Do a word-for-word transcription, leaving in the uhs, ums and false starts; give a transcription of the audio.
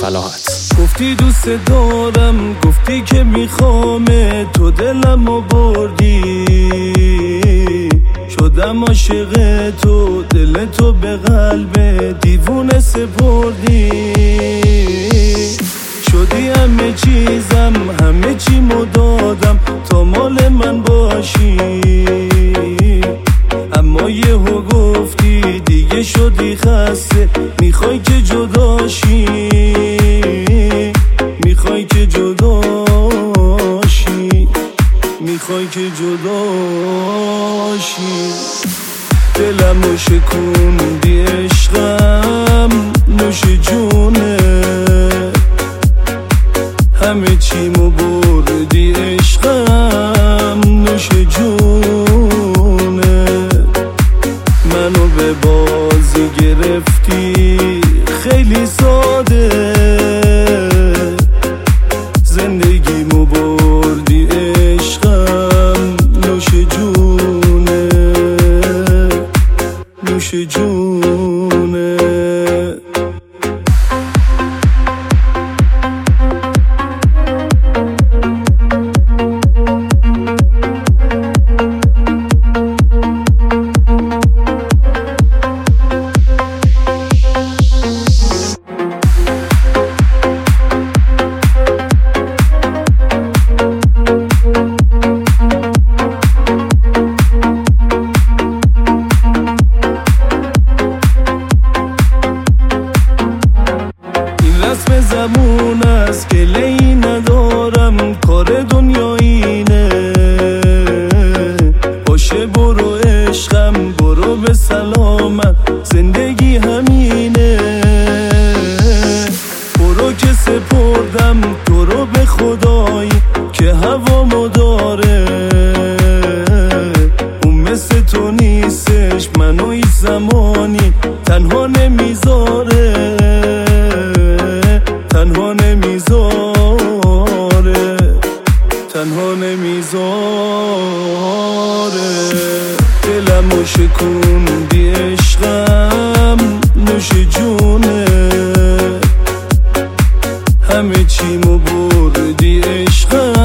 ملاحت. گفتی دوست دارم، گفتی که میخوام، تو دلمو بردی، شدم عاشق تو، دل تو به قلب دیوونه سپردی، شدی همه چیزم، همه چیمو دادم تا مال من باشی، اما یهو گفتی دیگه شدی خسته، میخوای که جداشی، میخوای که جداشی، میخوای که جداشی. دلمو شکوندی عشقم، نوش جونه، همه چیمو بردی عشقم، نوش جونه، منو به بازی گرفتی خیلی ساده، زندگیمو بردی عشقم، نوش جونه، نوش جونه. رسم زمون است که لی ندارم، کار دنیا اینه، باشه برو عشقم، برو به سلامت، زندگی همینه، برو که سپردم تو رو به خدایی که هوامو داره، اون مثل تو نیستش، منو هیچ زمانی تنها نمیذاره، تنها نمیذاره، تنها نمیذاره. دلمو شکوندی عشقم، نوش جونه، همه چیمو بردی عشقم،